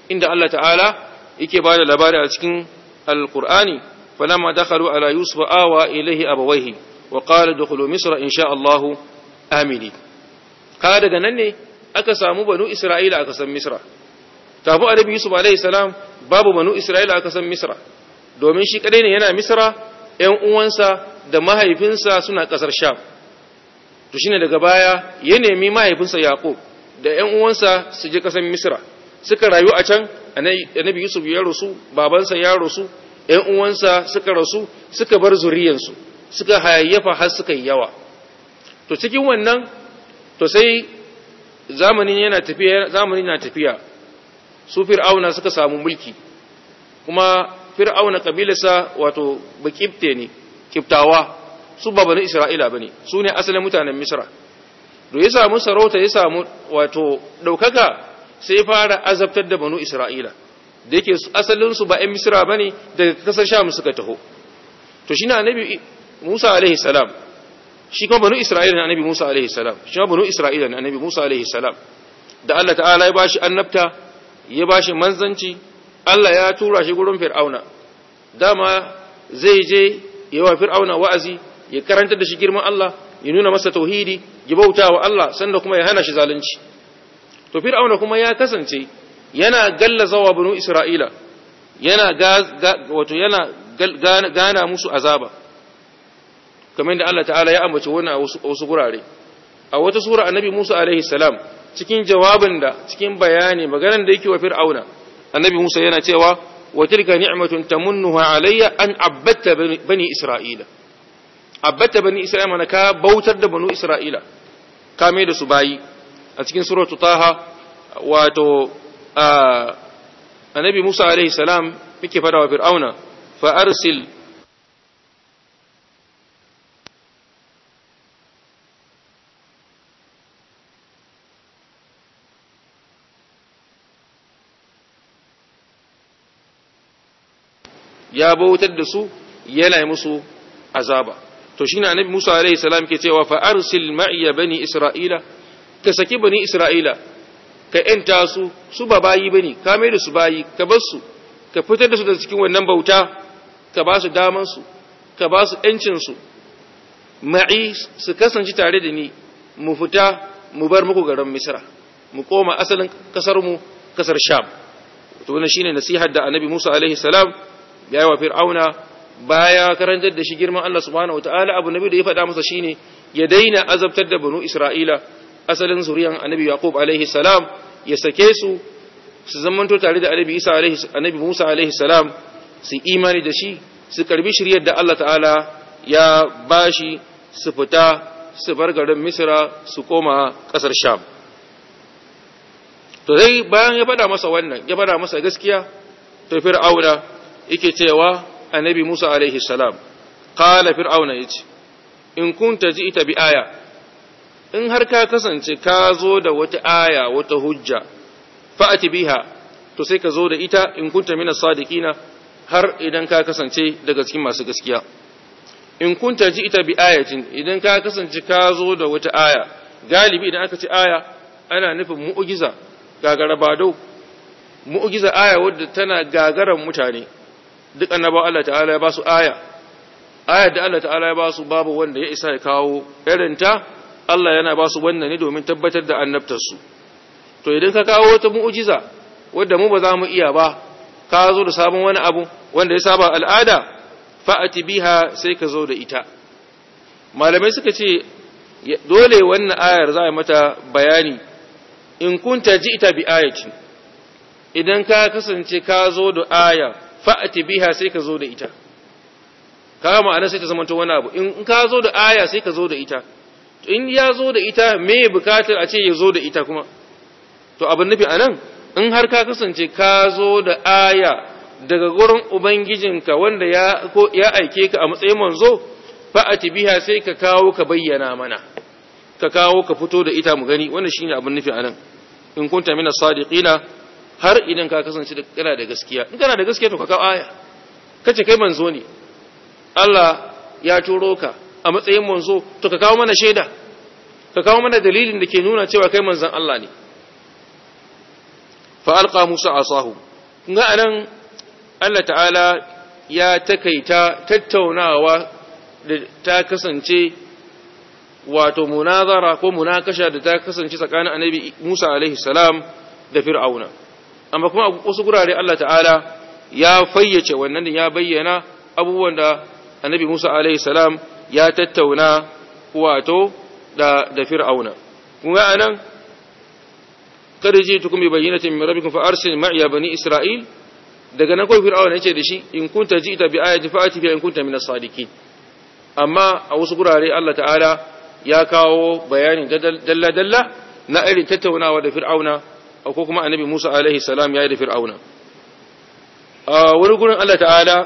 inda Allah ta'ala yake bada labari a cikin alqur'ani falamma dakhalu ala yusuf awa ilayhi abawayhi wa qala dukhulu misra insha Allah amini. Ka daga nan ne aka samu banu Isra'ila aka san Misra. Kafin Annabi Yusuf alaihi salam babu banu Isra'ila aka san Misra, domin shi kadai ne yana Misra, ƴan uwansa da mahaifinsa suna ƙasar Sham. To shine daga baya ya nemi mahaifinsa Yaqub da ƴan uwansa su je ƙasar Misra. Suka rayu a can, Annabi Yusuf ya rasu, babansa ya rasu, ƴan uwansa suka rasu, suka bar zuriyansu, suka hayayyafa har suka yi yawa. To cikin wannan to sai zamanin yana tafiya zamanin na tafiya su fir'auna suka samu mulki, kuma fir'auna kabilarsa wato bakifte ne, kiftawa, su ba bani Isra'ila bane, su ne asalin mutanen Misra. Do ya samu sarauta, ya samu wato daukaka, sai fara azabtar da banu Isra'ila, da yake asalin su ba ƴan Misra bane, daga kasar Sham suka taho. To shine Annabi Musa alaihi salam, shi kuma banu Isra'ila ne Annabi Musa alaihi salam, shi kuma banu Isra'ila ne Annabi Musa alaihi salam. Da Allah ta'ala ya bashi annabta, ya bashi manzanci, Allah ya tura shi gurin Fir'auna. Dama zai je yawa Fir'auna wa'azi, ya karanta da shi girman Allah, ya nuna masa tauhidi, ya bauta wa Allah, sannan kuma ya hana shi zalunci. To Fir'auna kuma ya kasance yana gallazawa banu Isra'ila, yana wato yana gana musu azaba. Kamar da Allah ta'ala ya ambace wannan a wasu gurare. A wata sura Annabi Musa alaihi salam, cikin jawabin da cikin bayani maganar da yake wa Fir'auna, Annabi Musa yana cewa wa tilka ni'matun tamunnuha alayya an abatta bani Isra'ila. Abatta bani Isra'ila mana ka bautar da banu Isra'ila, ka mai da su bayi. A cikin suratu Taha wato Annabi Musa alaihi salam yake fada wa Fir'auna fa arsil ya bautar da su, yana musu azaba. To shine Annabi Musa alaihi salam ke cewa fa arsil ma'iya bani Isra'ila, ka saki bani Isra'ila, ka enta su, su ba bayi bane, ka mai da su bayi, ka bar su, ka fitar da su daga cikin wannan bauta, ka ba su daman su, ka ba su yancin su. Ma'i su kasance tare da ni, mu fita mu bar muku garin Misra, mu koma asalin kasar mu, kasar Sham. To wannan shine nasihar da Annabi Musa alaihi salam ya yi wa Fir'auna baya karantar da shi girman Allah subhanahu wataala. Abu nabi da ya faɗa masa shine ya daina azabtar da banu Isra'ila, asalin zuriyan Annabi Yaqub alaihi salam, ya sake su su zamanto tare da Annabi Isa alaihi Annabi Musa alaihi salam, su imani da shi, su karbi shiriyar da Allah ta'ala ya bashi, su fita su bar garin Misra su koma kasar Sham. To dai bayan ya faɗa masa wannan, ya faɗa masa gaskiya, to Fir'auna yake cewa Annabi Musa alaihi salam, qala Fir'auna yace in kunta ji'ta bi aya, in har ka kasance ka zo da wata aya, wata hujja, fa'ati biha, to sai ka zo da ita, in kunta minas sadiqina, har idan ka kasance daga cikin masu gaskiya. In kunta ji'ta bi ayatin, idan ka kasance ka zo da wata aya, galibi idan aka ce aya ana nufin mu'jiza, gagarabado, mu'jiza aya wadda tana gagaran mutane. Duk annabawa Allah ta'ala ya ba su aya, ayar da Allah ta'ala ya ba su babu wanda ya isa ya kawo irinta. Allah yana ba su wannan ne domin tabbatar da annabtarsu. To idan ka kawo wata mu'jiza wadda mu ba za mu iya ba, ka zo da sabon wani abu wanda ya saba al'ada, fa'ati biha, sai ka zo da ita. Malamai suka ce dole wannan ayar za a mata bayani, in kunta ji'ta bi ayatin, idan ka kasance ka zo da aya, fa'ati biha, sai ka zo da ita. Kaga ma'ana sai ta zama wani abu, in ka zo da aya sai ka zo da ita. In ya zo da ita, me bukatar a ce ya zo da ita kuma? To abin nufi anan, in har ka kasance ka zo da aya daga gurin Ubangijinka wanda ya, ko ya aike ka a matsayin manzo, fa'ati biha, sai ka kawo ka bayyana mana, ka kawo ka fito da ita mu gani. Wannan shine abin nufi anan, in kunta mina sadiqina, har idan ka kasance da kana da gaskiya. In kana da gaskiya to ka kawo aya, kace kai manzo ne, Allah ya turo ka a matsayin manzo, to ka kawo mana shaida, ka kawo mana dalilin da ke nuna cewa kai manzon Allah ne. fa alqa Musa asahu kunga anan Allah ta'ala ya takaita tattaunawa da ta kasance wato munazara ko munakasha da ta kasance tsakanin annabi Musa alaihi salam da Fir'auna amma kuma wasu gurare Allah ta'ala ya fayyace wannan da ya bayyana abubuwan da annabi Musa alaihi salam ya tattauna wato da da Fir'auna kuma anan kada ji tukum bi bayyinatin min rabbikum fa arsil ma'iya bani Isra'il daga nan kai Fir'auna yace da shi in kunta ji'ta bi ayatin fa'ati bi in kunta min as-sadiqin amma a wasu gurare Allah ta'ala ya kawo bayanin dalla dalla na irin tattaunawa da Fir'auna ko kuma annabi Musa alaihi salam ya yi da Fir'auna a wani gurin Allah ta'ala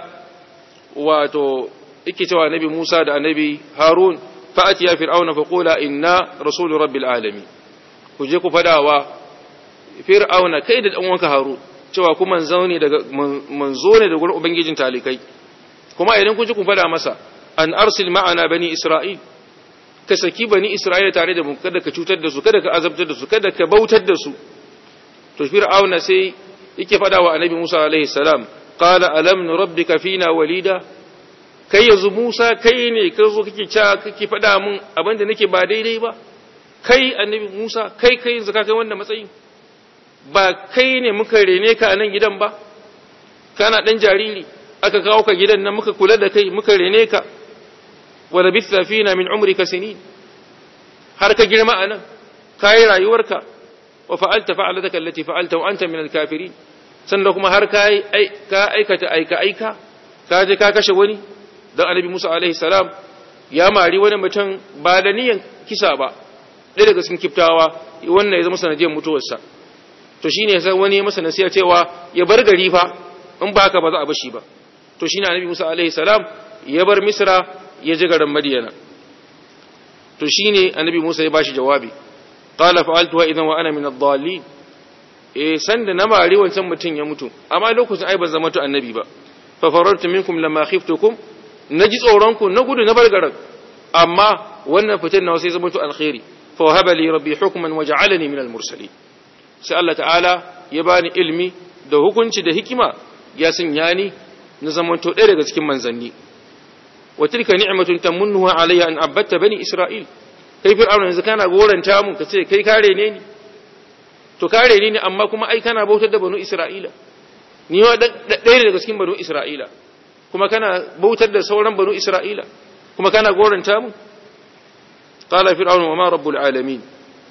wato yake cewa annabi Musa da annabi Harun fa'ati ya Fir'auna fa qula inna rasul rabbil alamin ku je ku fadawa Fir'auna kai da dan uwanka Harun cewa ku manzo ne daga manzo ne daga gurin ubangijin talikai kuma idan ku ji ku fada masa an arsil ma'ana bani Isra'il ka saki bani Isra'ila tare da mu kada ka cutar da su kada ka azabtar da su kada ka bautar da su to Fir'auna sai yake fada wa annabi Musa alaihi salam qala alam nurabbika fina walida kai yanzu Musa kai ne ka zo kake cewa kake fada mun abinda nake ba daidai ba kai annabi Musa kai kai yanzu ka kai wannan matsayin ba kai ne muka rene ka a nan gidan ba kana dan jariri aka kawo ka gidan nan muka kula da kai muka rene ka wala bitha fina min umrika sinin har ka girma anan kai rayuwarka wa fa'alta fa'alataka allati fa'alta wa anta min al-kafirin sannan kuma har kai ka aikata aika aika ka je ka kashe wani dan annabi Musa alaihi salam ya mari wani mutum ba da niyan kisa ba ɗaya daga cikin kiftawa wannan ya zama sanadiyar mutuwarsa to shine sai wani ya masa nasiha cewa ya bar gari fa in ba haka ba za a bashi ba to shine annabi Musa alaihi salam ya bar Misra ya je garin Madiyana to shine annabi Musa ya bashi jawabi qala fa'altuha idan wa ana min ad-dallin eh sanda na mari wancan mutun ya mutu amma lokacin ai ban zama to annabi ba fa farartu minkum lamma khiftukum naji tsoron ku na gudu na bar garin amma wannan fitin na sai zama to alkhairi fa wahaba li rabbi hukman waj'alani min al-mursalin sai Allah ta'ala ya bani ilmi da hukunci da hikima ya sanya ni na zamanto ɗaya daga cikin manzanni wa tilka ni'matun tamunnuha alayya an abatta bani isra'il kai fir'auna yanzu kana goranta mun kace kai kare ne ni to kare ne ni amma kuma ai kana bautar da banu isra'ila ni wa ɗaya daga cikin banu isra'ila kuma kana bautar da sauran banu isra'ila kuma kana goranta mun qala fir'auna wa ma rabbul alamin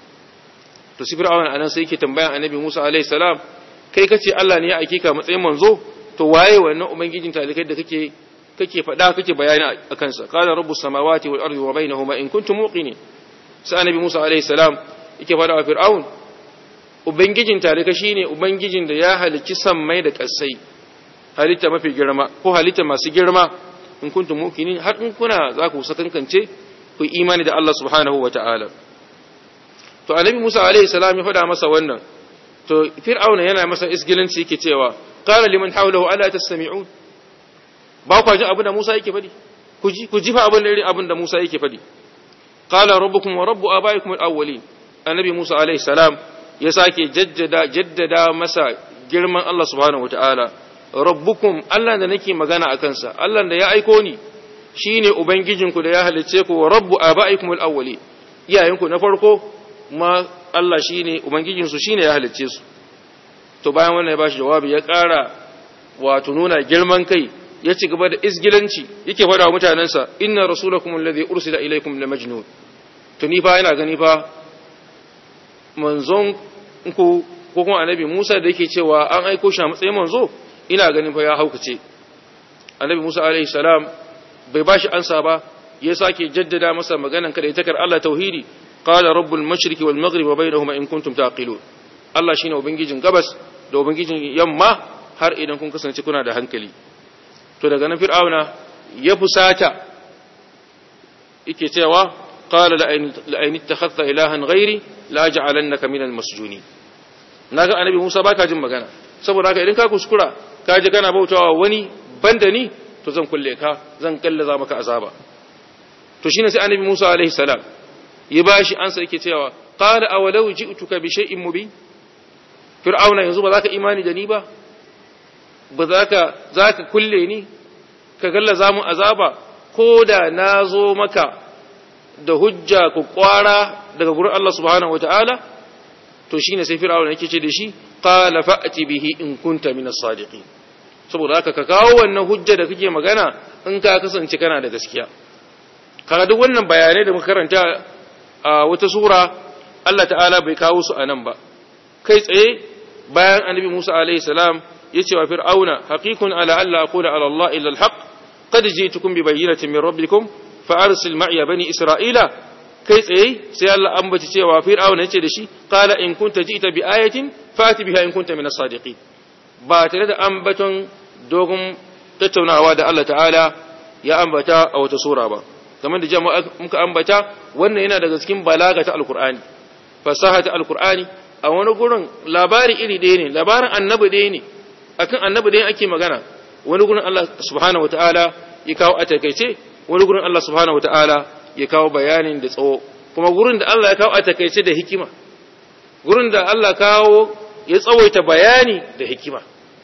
to si fir'auna anan sai yake tambayan annabi Musa alaihi salam kai kace Allah ne ya aike ka matsayin manzo to waye wannan ubangijin talikai da kake kake fada kake bayani akan sa qala rabbus samawati wal ardi wa bainahuma in kuntum muqinin sai annabi Musa alaihi salam yake fada wa fir'aun ubangijin talikai shine ubangijin da ya halicci sammai da kasai halitta mafi girma ko halitta masu girma in kuntum muqinin har in kuna za ku sakankance ku imani da Allah subhanahu wataala to annabi Musa alaihi salam ya fada masa wannan to fir'auna yana masa isgilanci yake cewa qala liman hawlahu ala tastami'un ba ku ji abin da Musa yake fadi ku ji ku ji fa abin da irin abin da Musa yake fadi qala rabbukum wa rabbu abaikum al-awwalin annabi Musa alaihi salam ya sake jaddada jaddada masa girman Allah subhanahu wataala rabbukum Allah da nake magana akan sa Allah da ya aiko ni shine ubangijinku da ya halice ku wa rabbu abaikum al-awwalin iyayenku na farko ma Allah shine ubangijinsu shine ya halice su to bayan wannan ya bashi jawabi ya ƙara wato nuna girman kai ya ci gaba da isgilanci yake faɗa wa mutanansa inna rasulakum alladhi ursila ilaykum la majnun to ni fa ina gani fa manzon ku ko kuma annabi Musa da yake cewa an aiko shi a matsayin manzo ina ganin fa ya haukace annabi Musa alaihi salam bai bashi ansa ba ya sake jaddada masa maganan kada ita kar Allah tauhidi qala rabbul mashriqi wal maghrib wa bainahuma in kuntum taqilun Allah shine ubangijin gabas da ubangijin yamma har idan kun kasance kuna da hankali to daga nan fir'auna ya fusata yake cewa qala la in ittakhadha ilahan ghairi la ja'alannaka minal masjunin naga annabi Musa baka jin magana saboda haka idan ka kuskura ka je kana bautawa wani banda ni to zan kulle ka zan kallaza maka azaba to shine sai annabi Musa alaihi salam ya bashi ansa yake cewa qala awalau ji'tuka bi shay'in mubin fir'auna yanzu ba za ka imani da ni ba ba za ka za ka kulle ni ka gallaza mu azaba ko da na zo maka da hujja ku kwara daga gurin Allah subhanahu wataala to shine sai fir'auna yake ce da shi qala fa'ti bihi in kunta minas sadiqin saboda haka ka kawo wannan hujja da kake magana in ka kasance kana da gaskiya kaga duk wannan bayanai da muka karanta a wata sura Allah ta'ala bai kawo su anan ba kai tsaye bayan annabi Musa alaihi salam yace wa fir'auna haqiqun ala alla aqula ala Allah illa alhaq qad ji'tukum bi bayyinatin min rabbikum fa arsil ma'iya bani isra'ila kai tsaye sai Allah ambaci cewa fir'auna yace da shi qala in kunta ji'ta bi ayatin fati biha in kunta min as-sadiqin ba tare da ambaton dogon tattaunawa da Allah ta'ala ya ambata a wata sura ba kamar da jama'a muka ambata wannan yana daga cikin balaga ta alqur'ani fasaha ta alqur'ani a wani gurin labari iri ɗaya ne labarin annabi ɗaya ne akan annabi ɗaya ake magana wani gurin Allah subhanahu wataala ya kawo a takeice wani gurin Allah subhanahu wataala ya kawo bayanin da tsawo kuma gurin da Allah ya kawo a takeice da hikima gurin da Allah kawo ya tsawaita bayani da hikima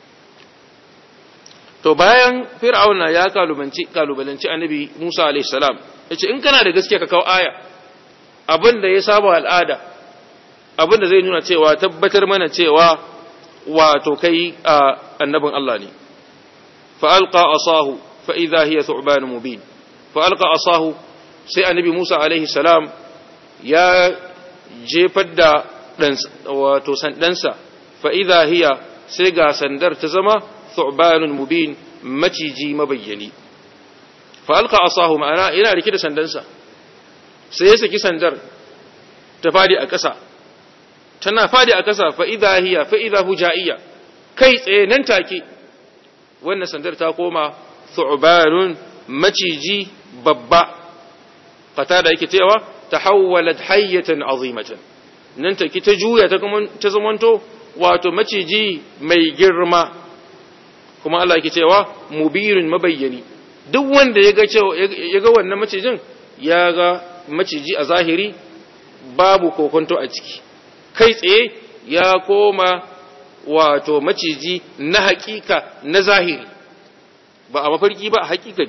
to bayan fir'auna ya kalubanci kalubalanci annabi Musa alaihi salam yace in kana da gaskiya ka kawo aya abinda ya saba al'ada abinda zai nuna cewa tabbatar mana cewa wato kai annabin Allah ne fa alqa asahu fa idha hiya thu'ban mubin fa alqa asahu sai annabi Musa alaihi salam ya jefar da dan wato sandansa fa idha hiya sai ga sandar ta zama thu'banun mubin maciji mabayyani fa alqa asahu ma'ana yana rike da sandansa sai ya saki sandar ta fadi a ƙasa tana fadi a ƙasa fa idha hiya fa idha hujaiya kai tsaye nan take wannan sandar ta koma thu'banun maciji babba fata da yake cewa tahawwalat hayyatan azimatan nan take ta juya ta kuma ta zamanto wato maciji mai girma kuma Allah yake cewa mubirun mabayyani duk wanda ya ga cewa ya ga wannan macijin ya ga maciji a zahiri babu kokonto a ciki kai tsaye ya koma wato maciji na hakika na zahiri ba a mafarki ba a hakika ne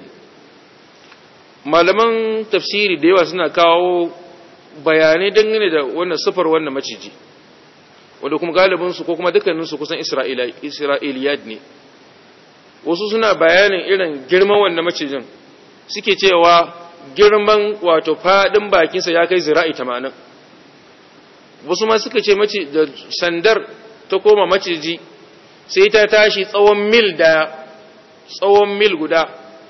malaman tafsiri da yawa suna kawo bayanai dangane da wannan sifar wannan maciji wanda kuma galibinsu ko kuma dukkaninsu kusan isra'iliyat ne wasu suna bayanin irin girman wannan macijin suke cewa girman wato fadin bakinsa ya kai zira'i tamanin wasu ma suka ce mace da sandar ta koma maciji sai ta tashi tsawon mil da tsawon mil guda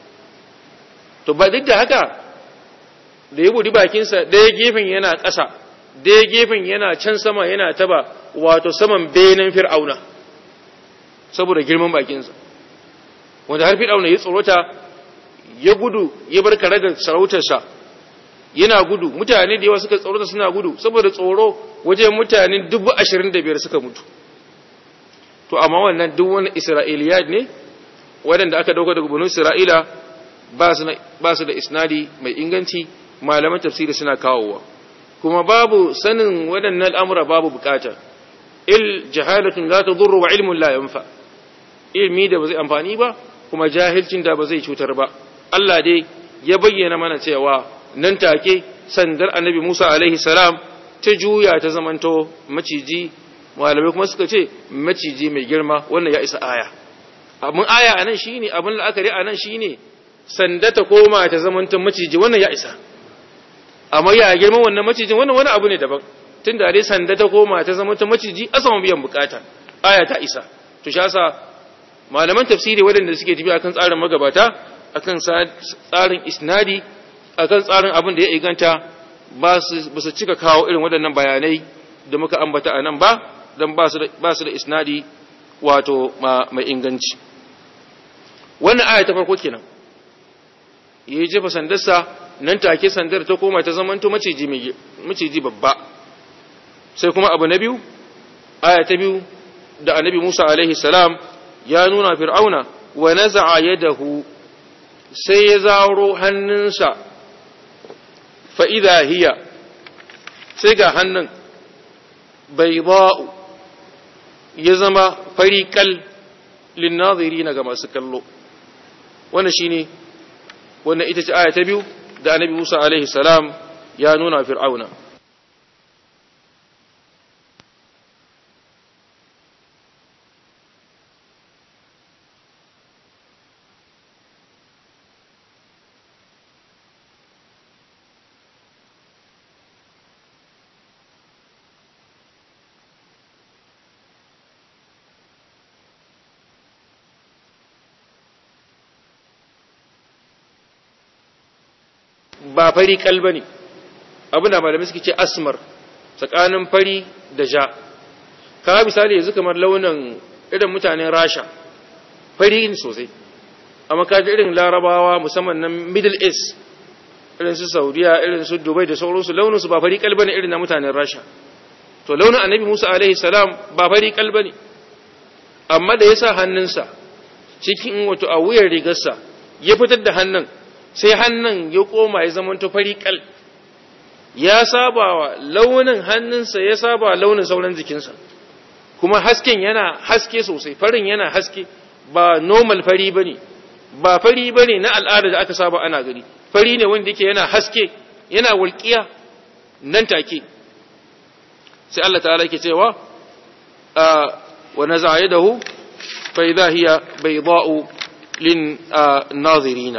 to ba duk da haka da ya budi bakinsa ɗaya gefen yana ƙasa ɗaya gefen yana can sama yana taba wato saman benen fir'auna saboda girman bakinsa wanda har fir'auna ya tsorota ya gudu ya bar kare da sarautarsa yana gudu mutane da yawa suka tsorota suna gudu saboda tsoro wajen mutane dubu ashirin da biyar suka mutu to amma wannan duk wani isra'iliyat ne waɗanda aka dauka daga bunin isra'ila ba su da isnadi mai inganci malaman tafsiri suna kawowa kuma babu sanin waɗannan al'amura babu bukata il jahalatun la tadurru wa ilmun la yanfa ilmi da ba zai amfani ba kuma jahilcin da ba zai cutar ba Allah dai ya bayyana mana cewa nan take sandar annabi Musa alaihi salam ta juya ta zamanto maciji malamai kuma suka ce maciji mai girma wannan ya isa aya abin aya anan shine abin la'akari anan shine sanda ta koma ta zamanto maciji wannan ya isa amma ya girman wannan macijin wannan wani abu ne daban tunda dai sanda ta koma ta zamanto maciji a saman biyan bukata aya ta isa to shi yasa malaman tafsiri waɗanda suke tafiya akan tsarin magabata akan tsarin isnadi akan tsarin abin da ya inganta ba su cika kawo irin waɗannan bayanai da muka ambata a nan ba don ba su da isnadi wato mai inganci wannan aya ta farko kenan ya yi jefa sandarsa nan take sandar ta koma ta zamanto maciji babba sai kuma abu na biyu aya ta biyu da annabi Musa alaihi salam ya nuna fir'auna wa naza'a yadahu sai ya zaro hannunsa fa idha hiya sai ga hannun bayda'u ya zama fari kal linnazirina ga masu kallo. Wannan shine wannan ita ce aya ta biyu da annabi Musa alaihi salam ya nuna fir'auna. Ba fari kal bane, abin da malamai suke ce asmar, tsakanin fari da ja. Ka misali yanzu kamar launin irin mutanen Rasha fari ne sosai, amma kaji irin Larabawa musamman na Middle East irin su Saudiya irin su Dubai da sauransu, launin su ba fari kal bane irin na mutanen Rasha. To launin annabi Musa alaihi salam ba fari kal bane, amma da yasa hannunsa cikin wato a wuyar rigarsa ya fitar da hannun, sai hannun ya koma ya zama to fari kal, ya saba wa launin hannunsa, ya saba launin sauran jikinsa, kuma hasken yana haske sosai, farin yana haske, ba normal fari bane, ba fari bane na al'ada da aka saba ana gani, fari ne wanda yake yana haske, yana walƙiya nan take. Sai Allah ta'ala yake cewa wa naza'a yadahu fa idha hiya bayda'u lin nazirina.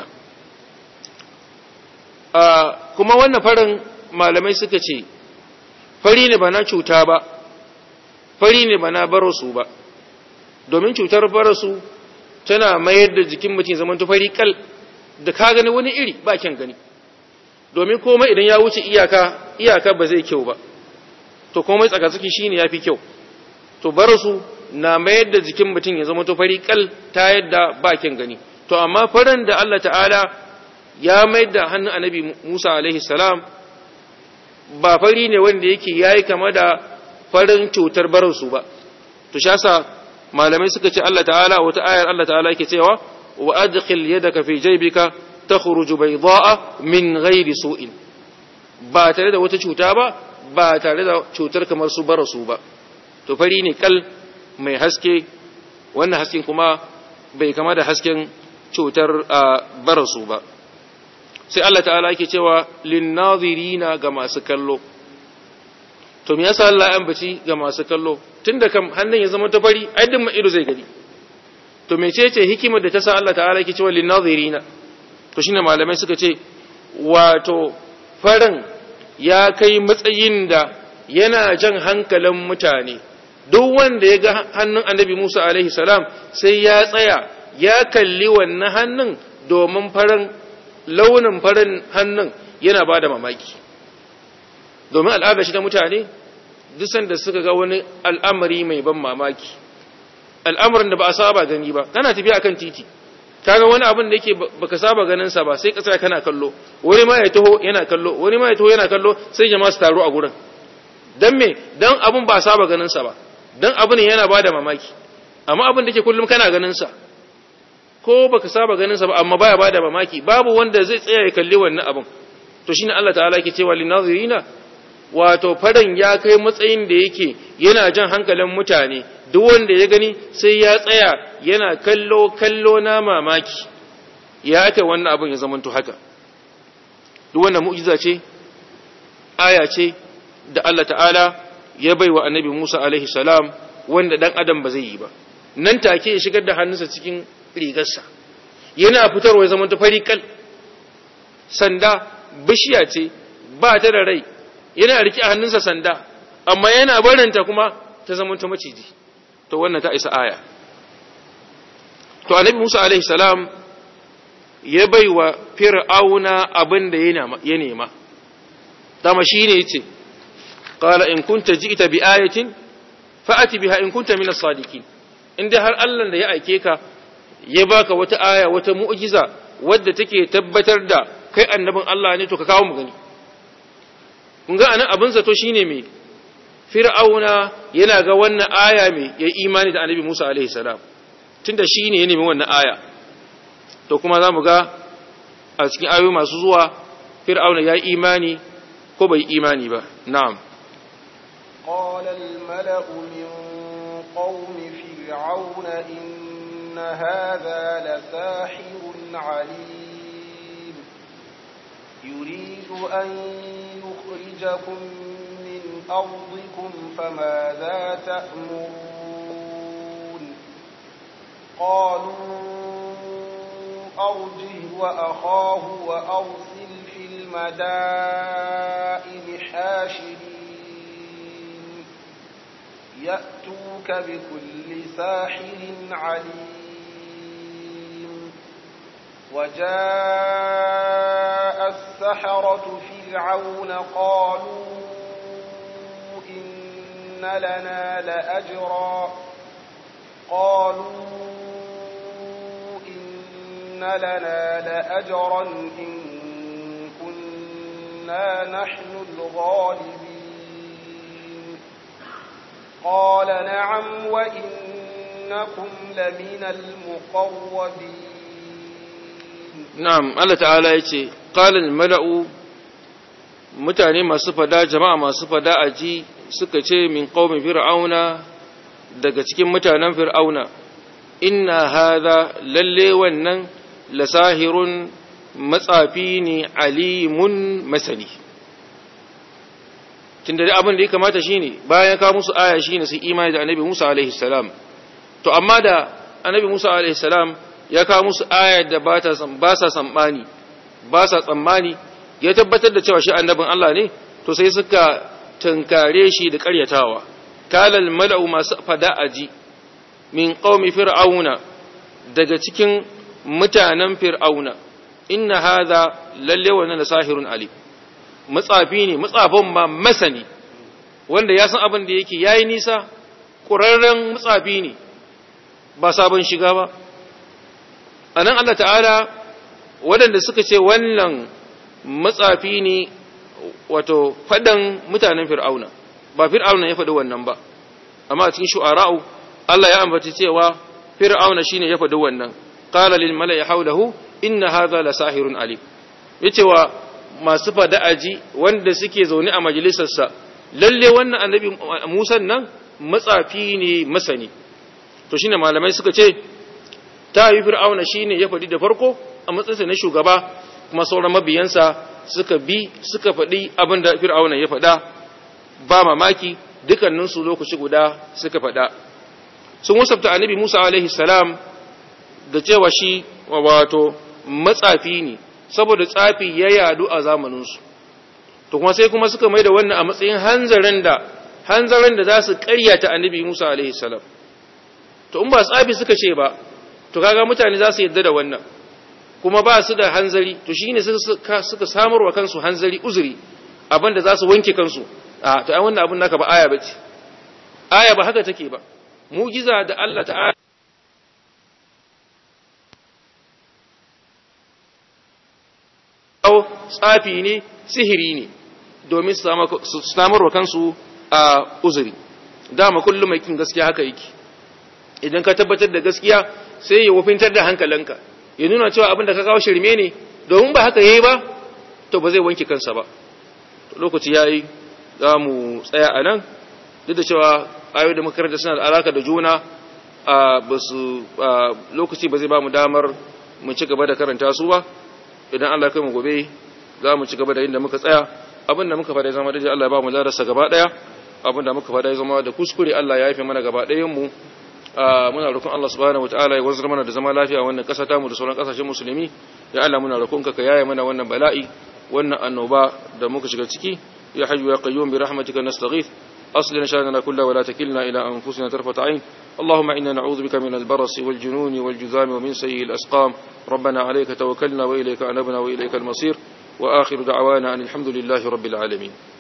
Kuma wannan farin malamai suka ce fari ne ba na cuta ba, fari ne ba na barasu ba, domin cutar barasu tana mayar da jikin mutum zaman fari kal, da ka gani wani iri ba kyan gani, domin komai idan ya wuce iyaka iyaka ba zai kyau ba, to komai tsakatsaki shine yafi kyau. To barasu na mayar da jikin mutum ya zama fari kal ta yadda ba kyan gani. To amma farin da Allah ta'ala ya mai da hannun annabi Musa alaihi salam ba fari ne wanda yake yayi kama da farin cutar baransu ba. To shasa malamai suka ce Allah ta'ala wata ayar Allah ta'ala yake cewa wa adkhil yadaka fi jaybika takhruju bayda'a min ghairi su'in, ba tare da wata cuta ba, ba tare da cutar kamar su barasu ba. To fari ne kal mai haske, wannan hasken kuma bai kama da hasken cutar barasu ba. Sai Allah ta'ala yake cewa linnazirina ga masu kallo. To me yasa Allah ya ambaci ga masu kallo? Tunda kam hannun ya zama ta fari, ai din ido zai gani. To mecece hikimar da ta sa Allah ta'ala yake cewa linnazirina? To shine malamai suka ce wato farin ya kai matsayin da yana jan hankalin mutane. Duk wanda ya ga hannun Annabi Musa alaihi salam sai ya tsaya ya kalli wannan hannun, domin farin launin farin hannun yana ba da mamaki. Domin al'ada shi ta mutane, duk sanda suka ga wani al'amari mai ban mamaki, al'amarin da ba a saba gani ba, kana tafiya akan titi, kaga wani abin da yake baka saba ganin sa ba, sai ka tsaya kana kallo, wani ma ya taho yana kallo, wani ma ya taho yana kallo, sai jama'a su taru a gurin. Dan me? Dan abin ba a saba ganin sa ba, dan abin yana ba da mamaki. Amma abin da yake kullum kana ganin sa, ko baka saba ganin sa ba, amma baya bada mamaki, babu wanda zai tsaya ya kalli wannan abin. To shine Allah ta'ala yake cewa linazirina, wato fadan ya kai matsayin da yake yana jan hankalin mutane, duk wanda ya gani sai ya tsaya yana kallo kallo na mamaki, ya aka wannan abin ya zamanto haka. Duk wannan mu'jiza ce, aya ce da Allah ta'ala ya baiwa annabi Musa alaihi salam, wanda dan adam ba zai yi ba. Nan take ya shigar da hannunsa cikin rigarsa, yana fitarwa ya zama ta fari kal. Sanda bishiya ce ba ta da rai, yana rike a hannunsa sanda, amma yana barinta kuma ta zama ta maciji. To wannan ta isa aya. To annabi Musa alaihi salam ya baiwa fir'auna abin da ya nema, dama shine yace qala in kunta ji'ta bi ayatin fa'ati biha in kunta min as-sadiqin. Inda har Allah da ya aike ka ya baka wata aya, wata mu'jiza wadda take tabbatar da kai annabin Allah ne, to ka kawo mu gani. Kun ga anan abin zato shine me? Fir'auna yana ga wannan aya me ya imani da annabi Musa alaihi salam, tunda shine ya nemi wannan aya. To kuma zamu ga a cikin ayoyi masu zuwa Fir'auna ya imani ko bai imani ba. Na'am. قال الملأ من قوم فرعون إن هذا لساحر عليم يريد أن يخرجكم من أرضكم فماذا تأمرون قالوا أرجه وأخاه وأرسل في المدائن حاشرين يأتوك بكل ساحر عليم وجاء السحرة فرعون قالوا إن لنا لأجرا قالوا إن لنا لأجرا إن كنا نحن الغالبين قال نعم وإنكم لمن المقربين na'am Allah ta'ala yace qala al-mala'u mutane masu fada jama'a masu fada aji suka ce min qaumi fir'auna daga cikin mutanen fir'auna inna hadha lalle wannan lasahirun matsafi ne alimun masani tunda da abin da ya kamata shine bayan ka musu aya shine su imani da annabi Musa alaihi salam to amma da annabi Musa alaihi salam ya kawo musu ayar da ba sa tsammani ba sa tsammani ya tabbatar da cewa shi annabin Allah ne to sai suka tunkare shi da ƙaryatawa kalal mala'u masu fada'aji min qaumi fir'auna daga cikin mutanen fir'auna inna hadha lalle wannan sahirun ali matsafi ne matsafin ma masani wanda ya san abin da yake yayi nisa ƙurarren matsafi ne ba sabon shiga ba anan Allah ta'ala waɗanda suka ce wannan matsafi ne wato fadan mutanen fir'auna ba fir'auna ya faɗi wannan ba amma a cikin shu'ara'u Allah ya ambaci cewa fir'auna shine ya faɗi wannan qala lil mala'i hawlahu inna hadha la sahirun alim yace wa masu fada'aji wanda suke zaune a majalisarsa lalle wannan annabi Musa nan matsafi ne masani to shine malamai suka ce ta yi fir'auna shine ya faɗi da farko a matsayinsa na shugaba kuma sauran mabiyansa suka bi suka faɗi abin da fir'auna ya faɗa ba mamaki dukkaninsu lokaci guda suka faɗa sun wasafta annabi Musa alaihi salam da cewa shi wato matsafi ne saboda tsafi ya yadu a zamaninsu to kuma sai kuma suka mai da wannan a matsayin hanzarin da hanzarin da za su ƙaryata annabi Musa alaihi salam to in ba tsafi suka ce ba to kaga mutane za su yadda da wannan kuma ba su da hanzari to shine suka suka samarwa kansu hanzari uzuri abinda za su wanke kansu a to ai wannan abin naka ba aya bace aya ba haka take ba mu'jiza da Allah ta'ala au tsafi ne sihiri ne domin su samarwa kansu a uzuri dama kullum mai kin gaskiya haka yake idan ka tabbatar da gaskiya sai ya wofintar da hankalinka ya nuna cewa abin da ka kawo shirme ne domin ba haka yayi ba to ba zai wanke kansa ba lokaci yayi za mu tsaya a nan duk da cewa ayoyi da makaranta suna da alaka da juna a basu lokaci ba zai ba mu damar mu ci gaba da karanta su ba idan Allah kai mu gobe za mu ci gaba da inda muka tsaya abinda muka fada zama da Allah ya ba mu darasa gaba daya abinda muka fada zama da kuskure Allah ya yafe mana gaba dayan mu muna roƙon Allah subhanahu wataala ya wanzar mana da zama lafiya wannan ƙasa ta mu da sauran ƙasashen musulmi ya Allah muna roƙon ka ka yaye mana wannan bala'i wannan annoba da muka shiga ciki ya hayyu ya qayyum bi rahmatika nastaghith أصلنا شأننا كله ولا تكلنا إلى أنفسنا طرفة عين اللهم إنا نعوذ بك من البرص والجنون والجذام ومن سيء الأسقام ربنا عليك توكلنا وإليك أنبنا وإليك المصير وآخر دعوانا أن الحمد لله رب العالمين